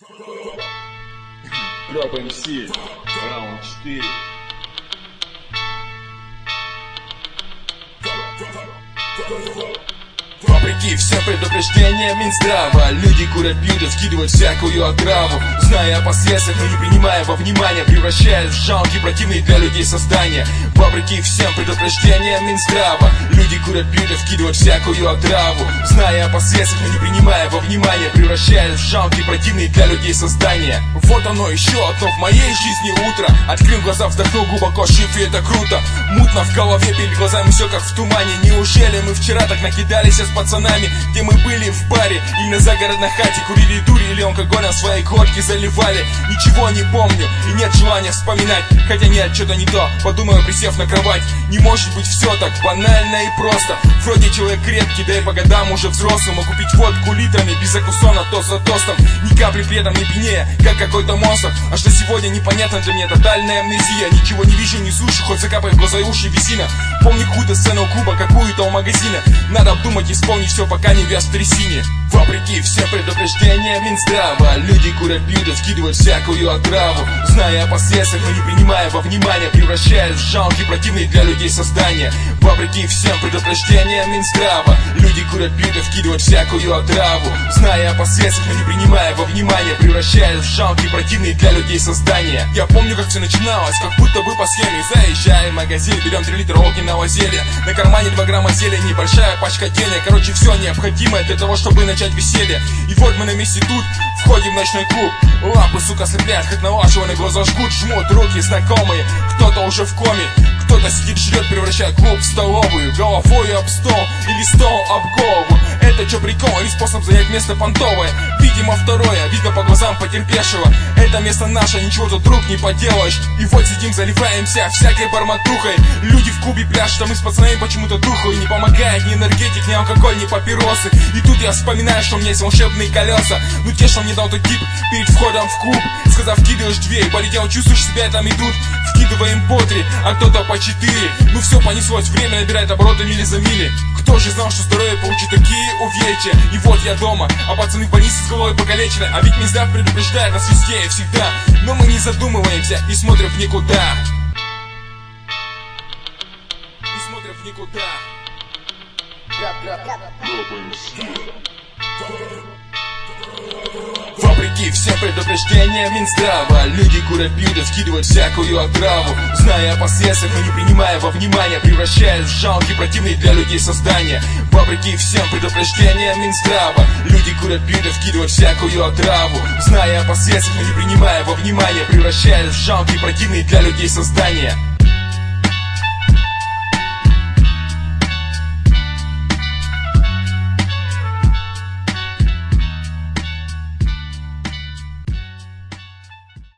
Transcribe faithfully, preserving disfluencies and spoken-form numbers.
Рэп эм си, раунд четыре. Вопреки всем предупреждениям Минздрава, люди курят, пьют и вкидывают всякую отраву, зная о последствиях, но не принимая во внимание, превращаясь в жалкие, противные для людей создания. Вопреки всем предупреждениям Минздрава, люди курят, пьют и вкидывают всякую отраву, зная о последствиях, но не принимая во внимание, превращаясь в жалкие, противные для людей создания. Вот оно, еще одно в моей жизни утро. Открыл глаза, вздохнул глубоко, шиф, и это круто. Мутно в голове, перед глазами все как в тумане. Неужели мы вчера так накидались с пацанами, где мы были в баре или на загородной хате, курили дури или алкоголь на свои глотки заливали? Ничего не помню и нет желания вспоминать, хотя нет, что-то не то, подумаю, присев на кровать. Не может быть все так банально и просто. Вроде человек крепкий, да и по годам уже взрослым, а купить водку литрами без закусона, тост за тостом, ни капли при этом не пьянее, как какой-то монстр. А что сегодня непонятно для меня, тотальная амнезия. Ничего не вижу, не слышу, хоть закапай в глаза и уши висина. Помню какую-то сцену клуба, какую-то у магазина. Надо обдумать и исполнить все, пока не вяз в трясине. Вопреки всем предупреждениям Минздрава, люди курят, пьют и вкидывают всякую отраву, зная о последствиях, но не принимая во внимание, превращаясь в жалкие, противные для людей создания. Вопреки всем предупреждениям Минздрава, люди курят, пьют и вкидывают всякую отраву, зная о последствиях, но не принимая во внимание, превращаясь в жалкие, противные для людей создания. Я помню, как все начиналось, как будто бы по схеме. Заезжаем в магазин, берем три литра огненного зелья, на кармане два грамма зелья, небольшая пачка денег. Короче, все необходимое для того, чтобы начать веселье. И вот мы на месте тут, входим в ночной клуб. Лампы, сука, слепят, как налаживаны, глаза жгут, жмут руки знакомые. Кто-то уже в коме, кто-то сидит, жрет, превращая клуб в столовую. Головой об стол или стол об голову. Это что, прикол или способ занять место понтовое? Видимо, второе, видно по глазам потерпевшего. Это место наше, ничего тут, друг, не поделаешь. И вот сидим, заливаемся всякой барматухой. Люди в клубе пляшут, а мы с пацанами почему-то духу. И не помогает ни энергетик, ни алкоголь, ни папиросы. И тут я вспоминаю, что у меня есть волшебные колеса. Ну те, что мне дал тот тип перед входом в клуб. Сказав, вкидываешь дверь, полетел, чувствуешь себя, там идут. Вкидываем по три, а кто-то по четыре. Ну все понеслось, время набирает обороты мили за мили. Кто же знал, что здоровье получит такие увечья? И вот я дома, а пацаны в больнице с головой покалечены. А ведь Минздрав предупреждает нас везде и всегда. Но мы не задумываемся и смотрим в никуда. И смотрим в никуда. Вопреки всем предупреждениям Минздрава, люди курят, пьют и вкидывают всякую отраву, зная о последствиях, но не принимая во внимание, превращаясь в жалкие, противные для людей создания. Вопреки всем предупреждениям Минздрава, люди курят, пьют и вкидывают всякую отраву, зная о последствиях, но не принимая во внимание, превращаясь в жалкие, противные для людей создания.